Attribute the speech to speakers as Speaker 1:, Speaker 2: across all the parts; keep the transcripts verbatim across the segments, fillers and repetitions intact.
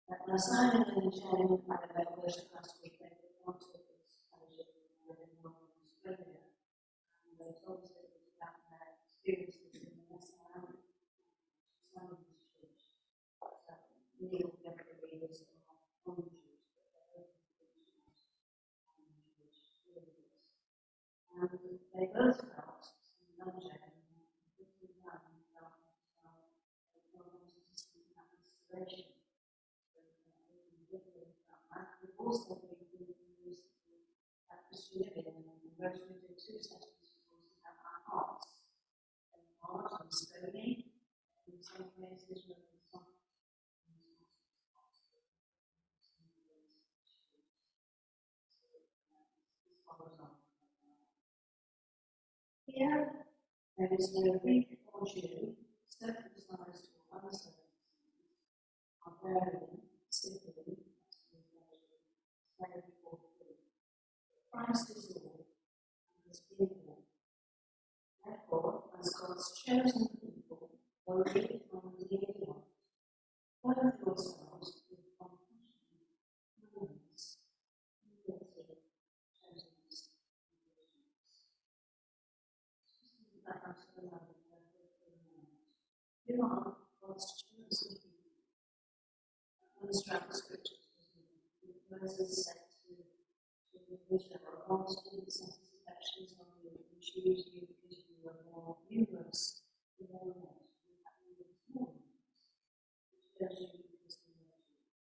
Speaker 1: Now, Simon and Jen, I had their first last week, they did one to this fellowship in Australia, and they told us that it was about their experiences in the S L M, Simon's church. So, nearly every leaders are on the church, but they're open to the church and Jewish leaders. And they both felt, and Jen, looking down and felt themselves, they wanted to see that inspiration. We've also been doing recently at Christian Living, and we're going to do two sessions about our hearts, and hard and stony, in some places where there's some here, there is no Greek or Jew, circumcised or uncircumcised, barbarian, Scythian, Christ is all, and is people. Therefore, as God's chosen people, holy and dearly loved, clothe yourselves with compassion, kindness, humility, gentleness, and patience. You are God's chosen people. Construct scriptures with Moses said to Israel, God speaks and affections on you and choose you because you are more numerous than all that you have in this morning, which shows you because you know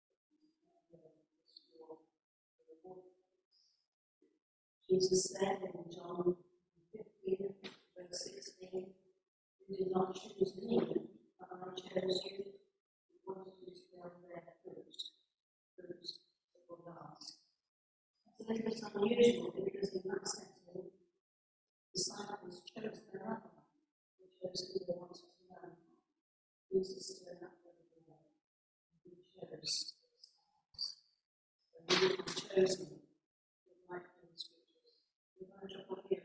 Speaker 1: Jesus said in John fifteen, verse sixteen, you did not choose me, but I chose you. You wanted you to bear their fruit, fruit that will last. It's a little bit unusual because in that setting, disciples chose their rabbi, they chose who they wanted to learn from. Jesus stood up for the way, and he chose disciples. So we have been chosen with life in the scriptures. We want to drop here.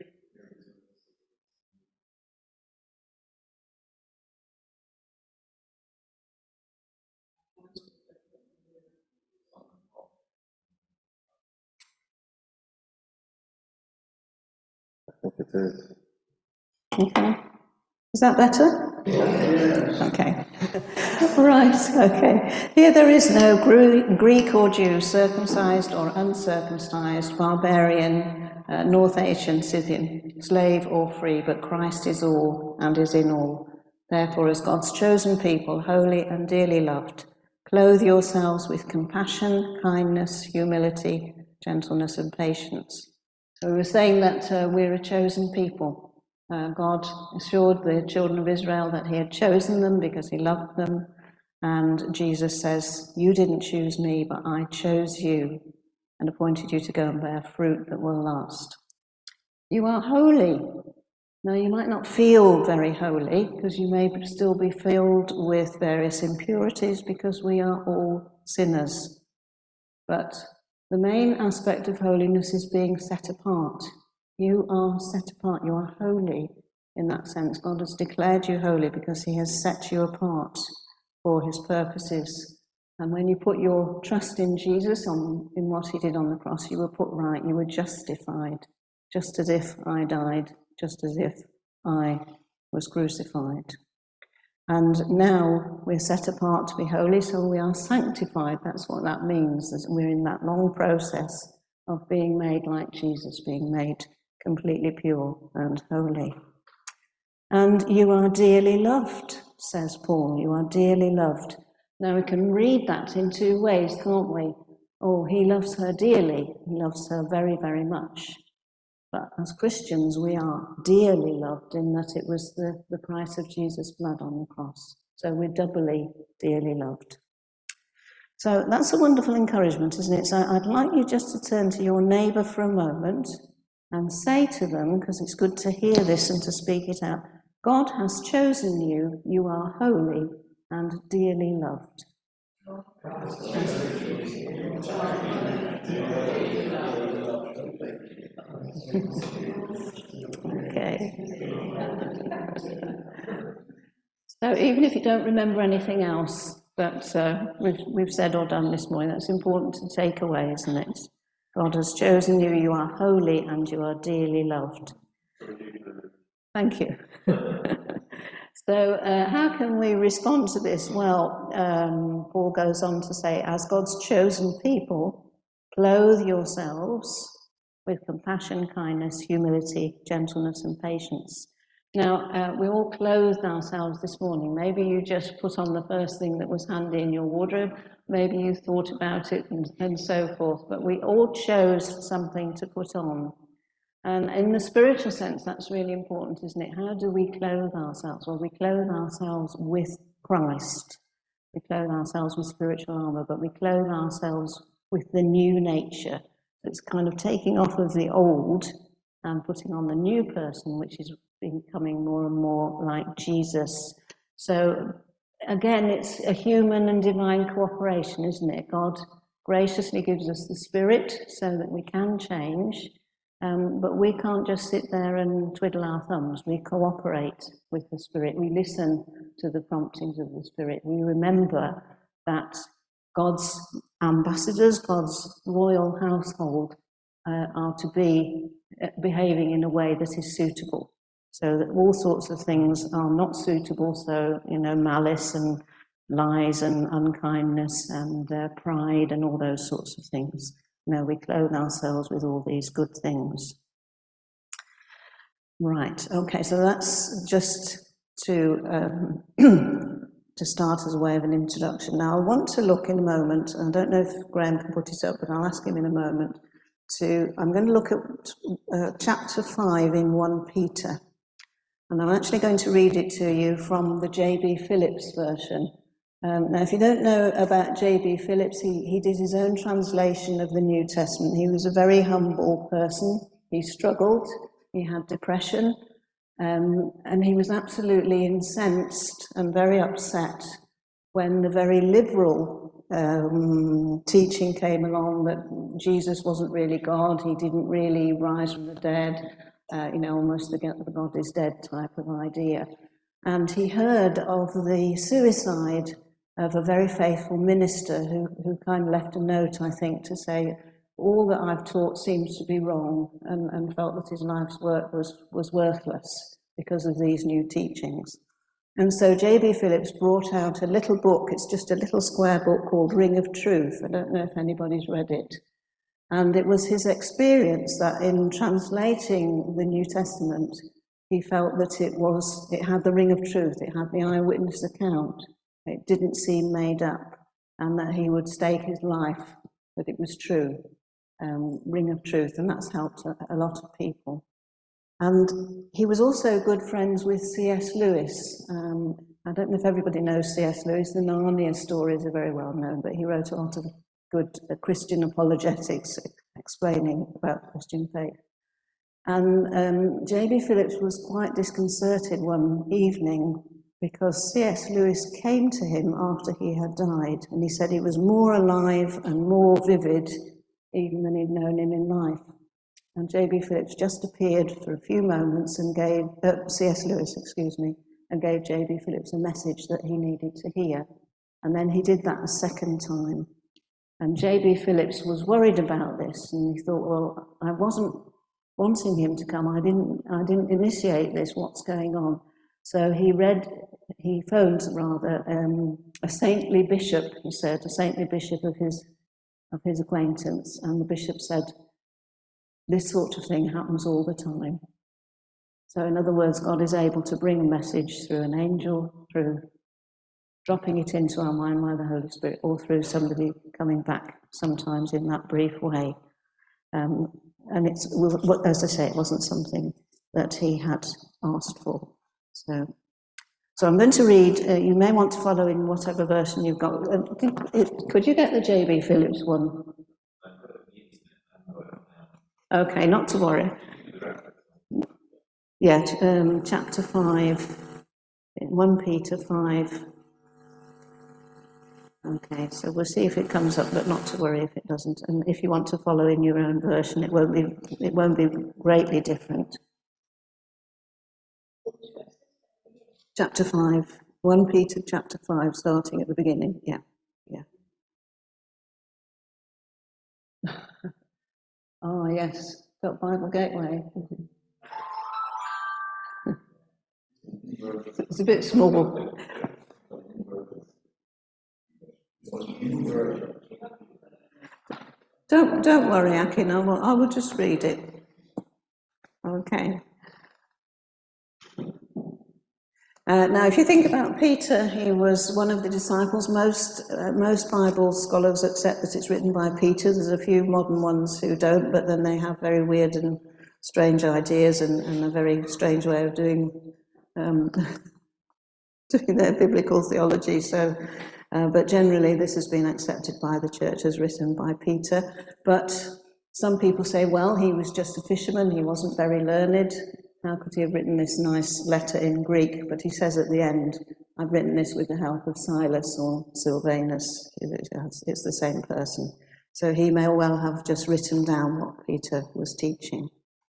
Speaker 2: It is.
Speaker 3: Okay. Is that better? Okay. Right, okay. Here there is no Greek or Jew, circumcised or uncircumcised, barbarian, uh, North Asian, Scythian, slave or free, but Christ is all and is in all. Therefore, as God's chosen people, holy and dearly loved, clothe yourselves with compassion, kindness, humility, gentleness, and patience. So we were saying that uh, we're a chosen people. Uh, God assured the children of Israel that he had chosen them because he loved them. And Jesus says, you didn't choose me, but I chose you and appointed you to go and bear fruit that will last. You are holy. Now, you might not feel very holy because you may still be filled with various impurities because we are all sinners. But the main aspect of holiness is being set apart. You are set apart, you are holy in that sense. God has declared you holy because he has set you apart for his purposes. And when you put your trust in Jesus, on, in what he did on the cross, you were put right, you were justified, just as if I died, just as if I was crucified. And now we're set apart to be holy, so we are sanctified. That's what that means, that we're in that long process of being made like Jesus, being made completely pure and holy. And you are dearly loved, says Paul. You are dearly loved. Now we can read that in two ways, can't we? Oh, he loves her dearly. He loves her very, very much. But as Christians, we are dearly loved in that it was the, the price of Jesus' blood on the cross. So we're doubly dearly loved. So that's a wonderful encouragement, isn't it? So I'd like you just to turn to your neighbour for a moment and say to them, because it's good to hear this and to speak it out, God has chosen you, you are holy and dearly loved. Okay. So even if you don't remember anything else, that uh, we've, we've said or done this morning. That's important to take away, isn't it? God has chosen you, you are holy, and you are dearly loved. Thank you. So uh, how can we respond to this? Well, um, Paul goes on to say, as God's chosen people, clothe yourselves with compassion, kindness, humility, gentleness, and patience. Now, uh, we all clothed ourselves this morning. Maybe you just put on the first thing that was handy in your wardrobe. Maybe you thought about it and, and so forth. But we all chose something to put on. And in the spiritual sense, that's really important, isn't it? How do we clothe ourselves? Well, we clothe ourselves with Christ. We clothe ourselves with spiritual armor, but we clothe ourselves with the new nature. It's kind of taking off of the old and putting on the new person, which is becoming more and more like Jesus. So again, it's a human and divine cooperation, isn't it? God graciously gives us the Spirit so that we can change. Um, but we can't just sit there and twiddle our thumbs. We cooperate with the Spirit. We listen to the promptings of the Spirit. We remember that God's ambassadors, God's royal household, uh, are to be behaving in a way that is suitable. So that all sorts of things are not suitable. So, you know, malice and lies and unkindness and uh, pride and all those sorts of things. No, we clothe ourselves with all these good things. Right, okay, so that's just to um, to start as a way of an introduction. Now, I want to look in a moment, I don't know if Graham can put it up, but I'll ask him in a moment, to, I'm going to look at uh, chapter five in First Peter, and I'm actually going to read it to you from the J B Phillips version. Um, now, if you don't know about J B Phillips, he, he did his own translation of the New Testament. He was a very humble person. He struggled. He had depression. Um, and he was absolutely incensed and very upset when the very liberal um, teaching came along that Jesus wasn't really God. He didn't really rise from the dead, uh, you know, almost the God is dead type of idea. And he heard of the suicide of a very faithful minister who, who kind of left a note, I think, to say, all that I've taught seems to be wrong, and, and felt that his life's work was, was worthless because of these new teachings. And so J B Phillips brought out a little book. It's just a little square book called Ring of Truth. I don't know if anybody's read it. And it was his experience that in translating the New Testament, he felt that it was, it had the ring of truth, it had the eyewitness account, it didn't seem made up, and that he would stake his life that it was true, um, ring of truth, and that's helped a, a lot of people. And he was also good friends with C S Lewis. Um, I don't know if everybody knows C S Lewis, the Narnia stories are very well known, but he wrote a lot of good uh, Christian apologetics explaining about Christian faith. And um, J B Phillips was quite disconcerted one evening because C S Lewis came to him after he had died, and he said he was more alive and more vivid even than he'd known him in life. And J B Phillips just appeared for a few moments and gave, uh, C S Lewis, excuse me, and gave J B Phillips a message that he needed to hear. And then he did that a second time. And J B Phillips was worried about this, and he thought, well, I wasn't wanting him to come. I didn't, I didn't initiate this. What's going on? So he read, he phoned rather um, a saintly bishop. He said a saintly bishop of his of his acquaintance, and the bishop said, "This sort of thing happens all the time." So, in other words, God is able to bring a message through an angel, through dropping it into our mind by the Holy Spirit, or through somebody coming back sometimes in that brief way. Um, and it's, as I say, it wasn't something that he had asked for. So, so I'm going to read, uh, you may want to follow in whatever version you've got. Uh, could you get the J B Phillips one? Okay, not to worry. Yeah, um, chapter five, First Peter five. Okay, so we'll see if it comes up, but not to worry if it doesn't. And if you want to follow in your own version, it won't be it won't be greatly different. Chapter five, First Peter chapter five, starting at the beginning. Yeah, yeah. Oh, yes, got Bible Gateway. It's a bit small. Don't, don't worry, Akin, I will, I will just read it. Okay. Uh, now, if you think about Peter, he was one of the disciples. Most, uh, most Bible scholars accept that it's written by Peter. There's a few modern ones who don't, but then they have very weird and strange ideas and, and a very strange way of doing, um, doing their biblical theology. So, uh, but generally this has been accepted by the church as written by Peter. But some people say, well, he was just a fisherman, he wasn't very learned. How could he have written this nice letter in Greek? But he says at the end, I've written this with the help of Silas or Silvanus. It's the same person. So he may well have just written down what Peter was teaching.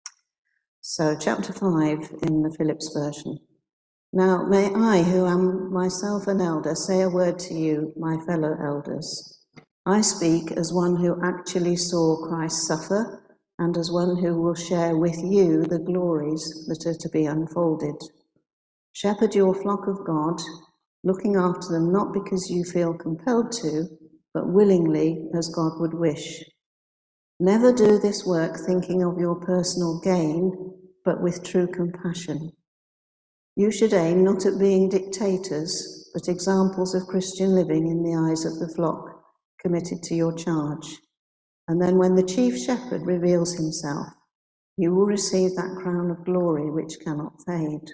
Speaker 3: So chapter five in the Phillips version. Now may I, who am myself an elder, say a word to you, my fellow elders. I speak as one who actually saw Christ suffer, and as one who will share with you the glories that are to be unfolded. Shepherd your flock of God, looking after them not because you feel compelled to, but willingly as God would wish. Never do this work thinking of your personal gain, but with true compassion. You should aim not at being dictators, but examples of Christian living in the eyes of the flock committed to your charge. And then when the chief shepherd reveals himself, you will receive that crown of glory which cannot fade.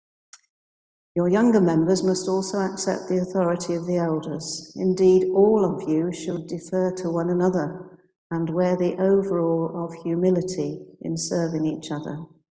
Speaker 3: Your younger members must also accept the authority of the elders. Indeed, all of you should defer to one another and wear the overall of humility in serving each other.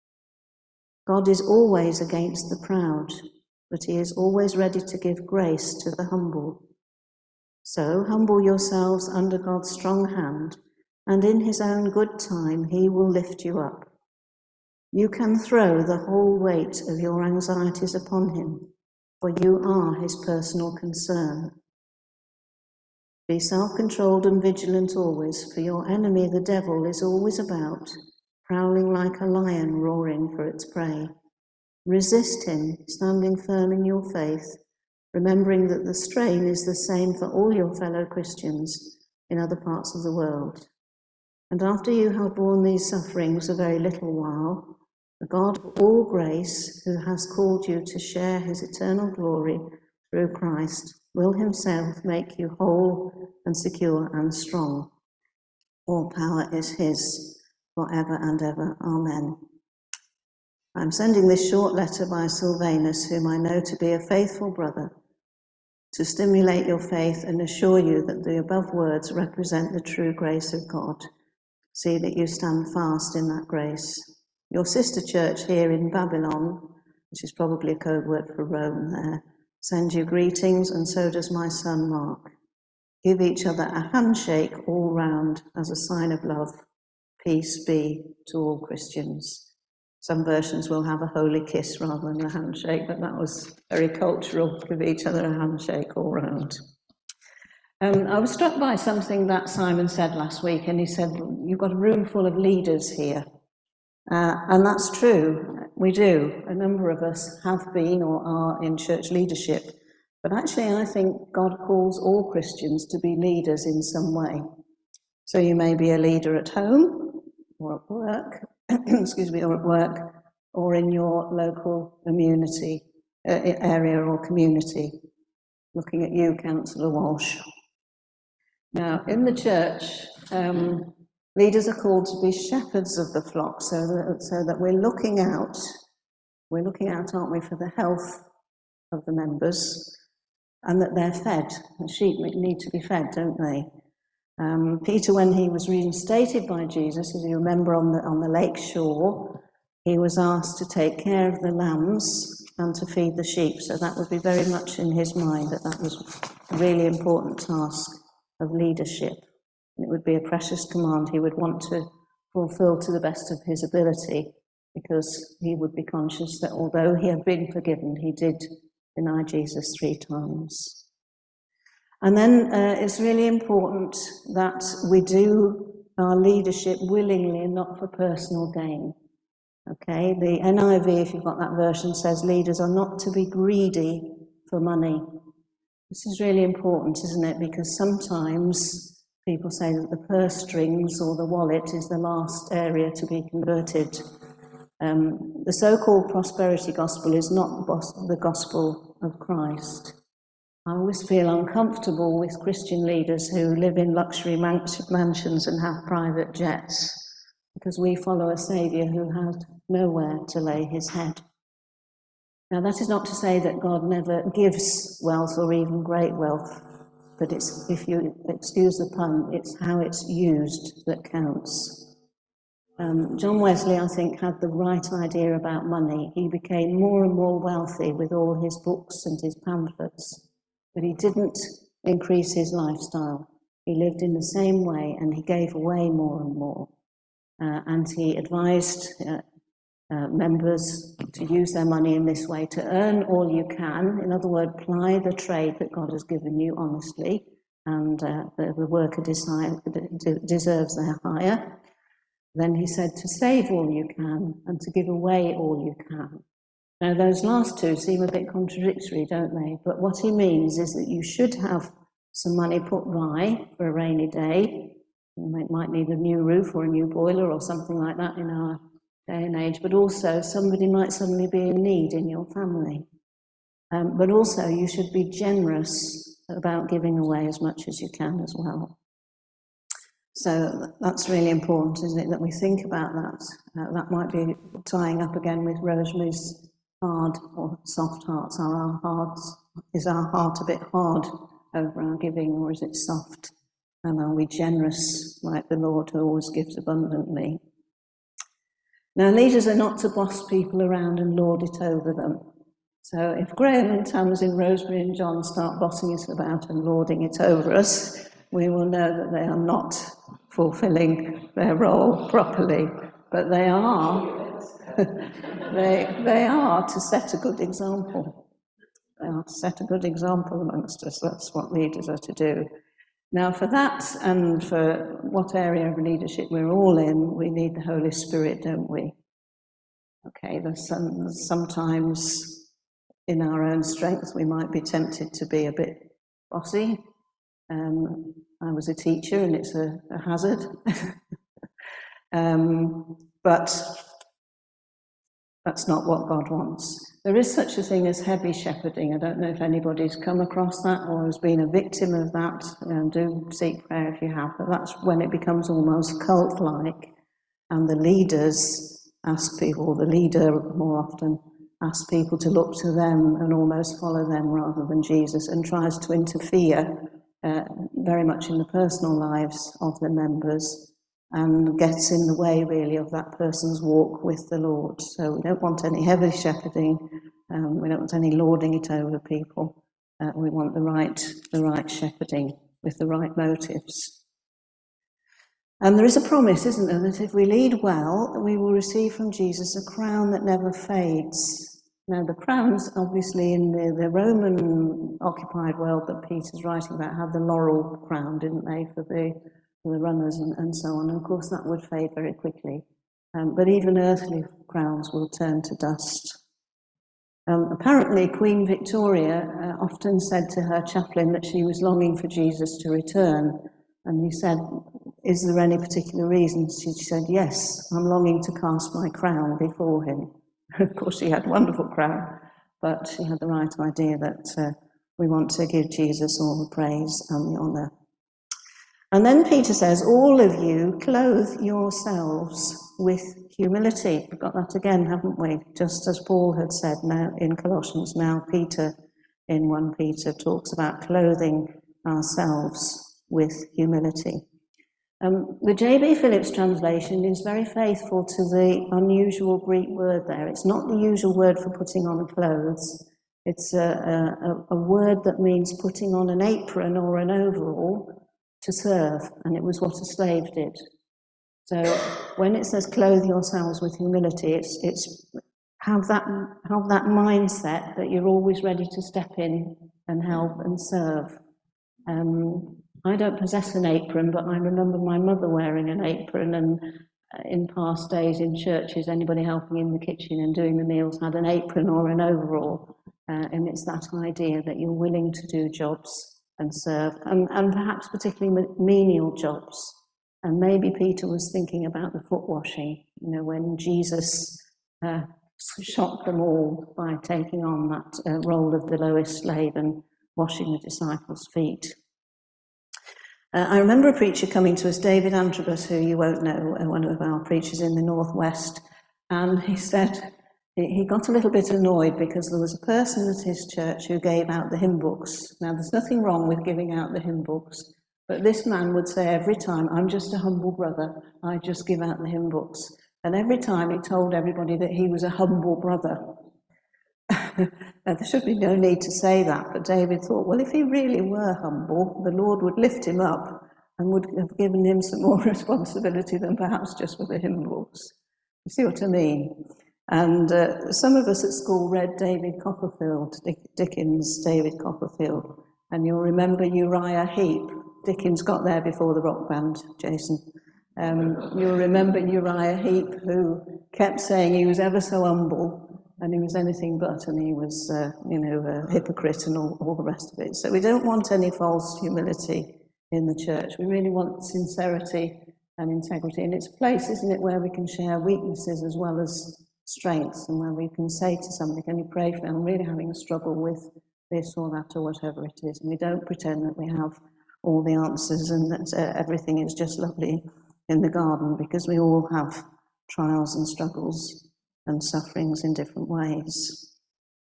Speaker 3: God is always against the proud, but he is always ready to give grace to the humble. So humble yourselves under God's strong hand, and in his own good time he will lift you up. You can throw the whole weight of your anxieties upon him, for you are his personal concern. Be self-controlled and vigilant always, for your enemy the devil is always about, prowling like a lion roaring for its prey. Resist him, standing firm in your faith, remembering that the strain is the same for all your fellow Christians in other parts of the world. And after you have borne these sufferings a very little while, the God of all grace, who has called you to share his eternal glory through Christ, will himself make you whole and secure and strong. All power is his, forever and ever. Amen. I'm sending this short letter by Silvanus, whom I know to be a faithful brother, to stimulate your faith and assure you that the above words represent the true grace of God. See that you stand fast in that grace. Your sister church here in Babylon, which is probably a code word for Rome there, sends you greetings, and so does my son Mark. Give each other a handshake all round as a sign of love. Peace be to all Christians. Some versions will have a holy kiss rather than a handshake, but that was very cultural. Give each other a handshake all round. Um, I was struck by something that Simon said last week, and he said, you've got a room full of leaders here. Uh, and that's true, we do. A number of us have been or are in church leadership. But actually, I think God calls all Christians to be leaders in some way. So you may be a leader at home, or at work, excuse me, or at work, or in your local community, uh, area or community. Looking at you, Councillor Walsh. Now, in the church, um, leaders are called to be shepherds of the flock, so that, so that we're looking out, we're looking out, aren't we, for the health of the members, and that they're fed. The sheep need to be fed, don't they? Um, Peter, when he was reinstated by Jesus, as you remember, on the, on the lake shore, he was asked to take care of the lambs and to feed the sheep, so that would be very much in his mind, that that was a really important task of leadership. And it would be a precious command he would want to fulfill to the best of his ability, because he would be conscious that although he had been forgiven, he did deny Jesus three times. And then uh, it's really important that we do our leadership willingly and not for personal gain. Okay, the N I V, if you've got that version, says leaders are not to be greedy for money. This is really important, isn't it? Because sometimes people say that the purse strings or the wallet is the last area to be converted. Um, the so-called prosperity gospel is not the gospel of Christ. I always feel uncomfortable with Christian leaders who live in luxury man- mansions and have private jets, because we follow a Saviour who had nowhere to lay his head. Now, that is not to say that God never gives wealth or even great wealth, but it's, if you excuse the pun, it's how it's used that counts. Um, John Wesley, I think, had the right idea about money. He became more and more wealthy with all his books and his pamphlets, but he didn't increase his lifestyle. He lived in the same way, and he gave away more and more. Uh, and he advised uh, uh, members to use their money in this way, to earn all you can. In other words, ply the trade that God has given you honestly, and uh, the, the worker decide, deserves their hire. Then he said to save all you can and to give away all you can. Now, those last two seem a bit contradictory, don't they? But what he means is that you should have some money put by for a rainy day. You might need a new roof or a new boiler or something like that in our day and age, but also somebody might suddenly be in need in your family. Um, but also you should be generous about giving away as much as you can as well. So that's really important, isn't it, that we think about that. Uh, that might be tying up again with Rosemary's hard or soft hearts. Are our hearts, is our heart a bit hard over our giving, or is it soft? And are we generous like the Lord who always gives abundantly? Now, leaders are not to boss people around and lord it over them. So if Graham and Tamsin, Rosemary and John start bossing us about and lording it over us, we will know that they are not fulfilling their role properly. But they are, they, they are to set a good example. They are to set a good example amongst us. That's what leaders are to do. Now, for that and for what area of leadership we're all in, we need the Holy Spirit, don't we? Okay, there's some, sometimes in our own strength we might be tempted to be a bit bossy. Um, I was a teacher and it's a, a hazard. um, but that's not what God wants. There is such a thing as heavy shepherding. I don't know if anybody's come across that or has been a victim of that. Um, do seek prayer if you have, but that's when it becomes almost cult-like, and the leaders ask people, or the leader more often asks people to look to them and almost follow them rather than Jesus, and tries to interfere uh, very much in the personal lives of the members, and gets in the way, really, of that person's walk with the Lord. So we don't want any heavy shepherding, um, we don't want any lording it over people. Uh, we want the right, the right shepherding with the right motives. And there is a promise, isn't there, that if we lead well, we will receive from Jesus a crown that never fades. Now, the crowns, obviously, in the, the Roman-occupied world that Peter's writing about, had the laurel crown, didn't they, for the for the runners and, and so on. And of course, that would fade very quickly. Um, but even earthly crowns will turn to dust. Um, apparently, Queen Victoria uh, often said to her chaplain that she was longing for Jesus to return. And he said, is there any particular reason? She said, yes, I'm longing to cast my crown before him. Of course, she had a wonderful crown, but she had the right idea that uh, we want to give Jesus all the praise and the honour. And then Peter says, all of you clothe yourselves with humility. We've got that again, haven't we? Just as Paul had said now in Colossians, now Peter in First Peter talks about clothing ourselves with humility. Um, the J B Phillips translation is very faithful to the unusual Greek word there. It's not the usual word for putting on clothes. It's a, a, a word that means putting on an apron or an overall to serve, and it was what a slave did. So when it says clothe yourselves with humility, it's, it's have that, have that mindset that you're always ready to step in and help and serve. Um, I don't possess an apron, but I remember my mother wearing an apron, and uh, in past days in churches, anybody helping in the kitchen and doing the meals had an apron or an overall. Uh, and it's that idea that you're willing to do jobs and serve, and, and perhaps particularly menial jobs. And maybe Peter was thinking about the foot washing, you know, when Jesus uh, shocked them all by taking on that uh, role of the lowest slave and washing the disciples' feet. Uh, I remember a preacher coming to us, David Antrobus, who you won't know, uh, one of our preachers in the Northwest, and he said he got a little bit annoyed because there was a person at his church who gave out the hymn books. Now, there's nothing wrong with giving out the hymn books, but this man would say every time, I'm just a humble brother, I just give out the hymn books. And every time he told everybody that he was a humble brother. Now, there should be no need to say that, but David thought, well, if he really were humble, the Lord would lift him up and would have given him some more responsibility than perhaps just with the hymn books. You see what I mean? And uh, some of us at school read David Copperfield, Dick, Dickens' David Copperfield, and you'll remember Uriah Heep. Dickens got there before the rock band, Jason. Um, you'll remember Uriah Heep, who kept saying he was ever so humble, and he was anything but, and he was, uh, you know, a hypocrite and all, all the rest of it. So we don't want any false humility in the church. We really want sincerity and integrity. And it's a place, isn't it, where we can share weaknesses as well as strengths, and where we can say to somebody, can you pray for me? I'm really having a struggle with this or that or whatever it is. And we don't pretend that we have all the answers and that uh, everything is just lovely in the garden, because we all have trials and struggles and sufferings in different ways.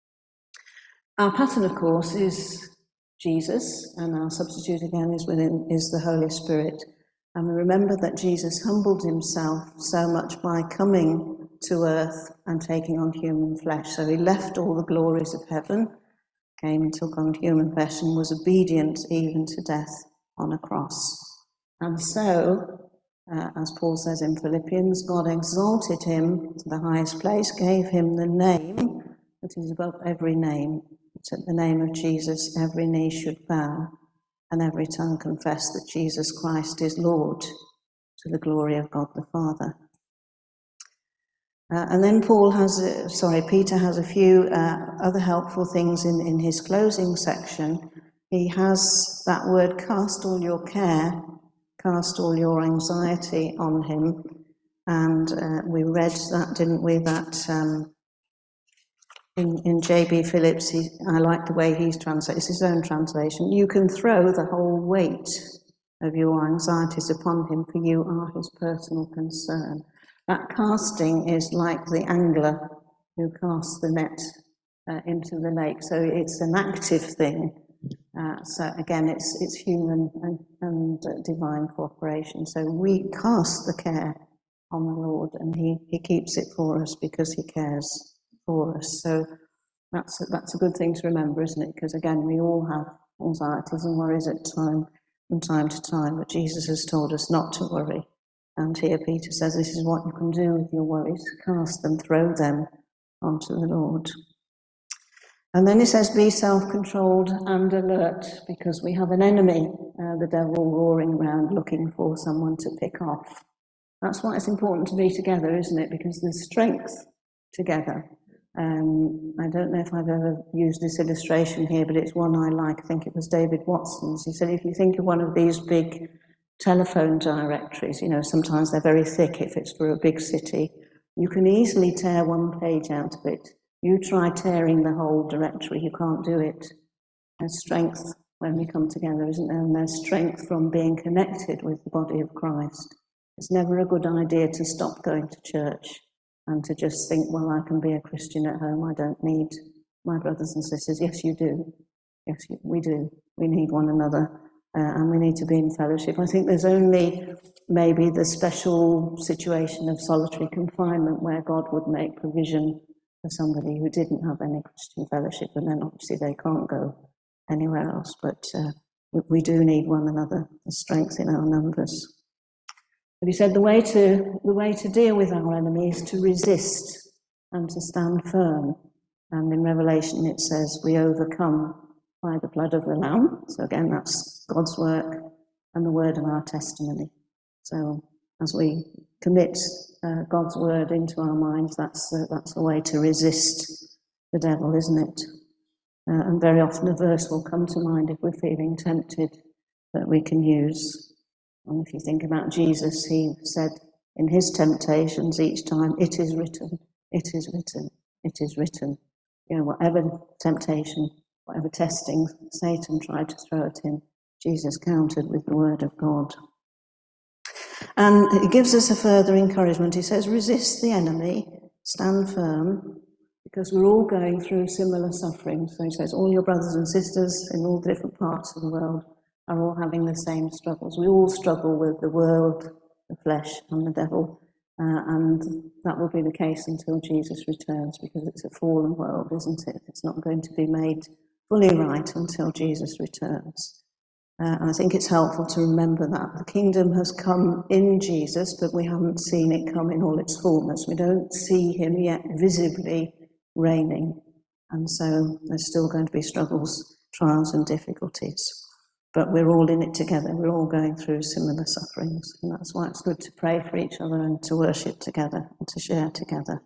Speaker 3: Our pattern, of course, is Jesus, and our substitute again is within is the Holy Spirit. And we remember that Jesus humbled himself so much by coming to earth and taking on human flesh. So he left all the glories of heaven, came and took on human flesh, and was obedient even to death on a cross. And so, Uh, as Paul says in Philippians, God exalted him to the highest place, gave him the name that is above every name. That at the name of Jesus every knee should bow and every tongue confess that Jesus Christ is Lord, to the glory of God the Father. Uh, and then Paul has, uh, sorry, Peter has a few uh, other helpful things in, in his closing section. He has that word, cast all your care, cast all your anxiety on him. And uh, we read that, didn't we, that um, in, in J B Phillips, he, I like the way he's translated, it's his own translation. You can throw the whole weight of your anxieties upon him, for you are his personal concern. That casting is like the angler who casts the net uh, into the lake. So it's an active thing. Uh, so again, it's it's human and, and uh, divine cooperation. So we cast the care on the Lord, and he, he keeps it for us because he cares for us. So that's a, that's a good thing to remember, isn't it? Because again, we all have anxieties and worries at time from time to time, but Jesus has told us not to worry. And here Peter says this is what you can do with your worries: cast them, throw them onto the Lord. And then he says, be self-controlled and alert, because we have an enemy, uh, the devil, roaring around looking for someone to pick off. That's why it's important to be together, isn't it? Because there's strength together. Um, I don't know if I've ever used this illustration here, but it's one I like. I think it was David Watson's. He said, if you think of one of these big telephone directories, you know, sometimes they're very thick if it's for a big city, you can easily tear one page out of it. You try tearing the whole directory, you can't do it. There's strength when we come together, isn't there? And there's strength from being connected with the body of Christ. It's never a good idea to stop going to church and to just think, well, I can be a Christian at home, I don't need my brothers and sisters. Yes, you do. Yes, we do. We need one another, uh, and we need to be in fellowship. I think there's only maybe the special situation of solitary confinement where God would make provision for somebody who didn't have any Christian fellowship, and then obviously they can't go anywhere else. But uh, we do need one another, the strength in our numbers. But he said the way to the way to deal with our enemy is to resist. and to stand firm. And in Revelation it says, we overcome by the blood of the Lamb. So again, that's God's work and the word of our testimony. So as we commit uh, God's word into our minds, that's, uh, that's a way to resist the devil, isn't it? Uh, and very often a verse will come to mind if we're feeling tempted that we can use. And if you think about Jesus, he said in his temptations each time, it is written, it is written, it is written. You know, whatever temptation, whatever testing Satan tried to throw at him, Jesus countered with the word of God. And it gives us a further encouragement. He says, resist the enemy, stand firm, because we're all going through similar suffering. So he says, all your brothers and sisters in all different parts of the world are all having the same struggles. We all struggle with the world, the flesh, and the devil. Uh, and that will be the case until Jesus returns, because it's a fallen world, isn't it? It's not going to be made fully right until Jesus returns. Uh, and I think it's helpful to remember that. The kingdom has come in Jesus, but we haven't seen it come in all its fullness. We don't see him yet visibly reigning. And so there's still going to be struggles, trials and difficulties. But we're all in it together. We're all going through similar sufferings. And that's why it's good to pray for each other and to worship together and to share together.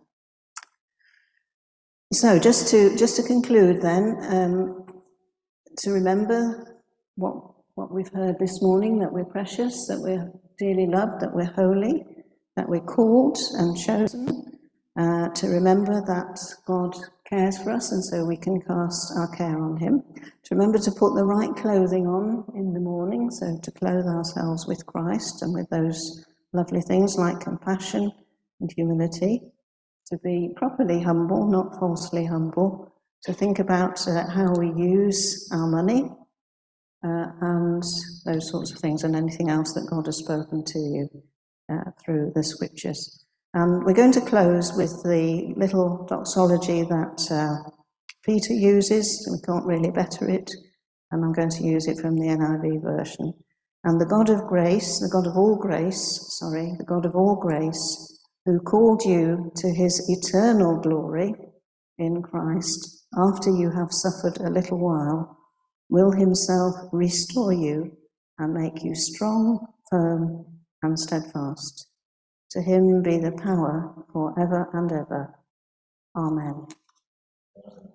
Speaker 3: So just to just to conclude then, um, to remember what, what we've heard this morning, that we're precious, that we're dearly loved, that we're holy, that we're called and chosen, uh, to remember that God cares for us and so we can cast our care on him. To remember to put the right clothing on in the morning, so to clothe ourselves with Christ and with those lovely things like compassion and humility. To be properly humble, not falsely humble. To think about uh, how we use our money uh, and those sorts of things, and anything else that God has spoken to you uh, through the scriptures. And we're going to close with the little doxology that uh, Peter uses. We can't really better it, and I'm going to use it from the N I V version. And the God of grace, the God of all grace, sorry, the God of all grace, who called you to his eternal glory in Christ, after you have suffered a little while, will himself restore you and make you strong, firm, and steadfast. To him be the power forever and ever. Amen.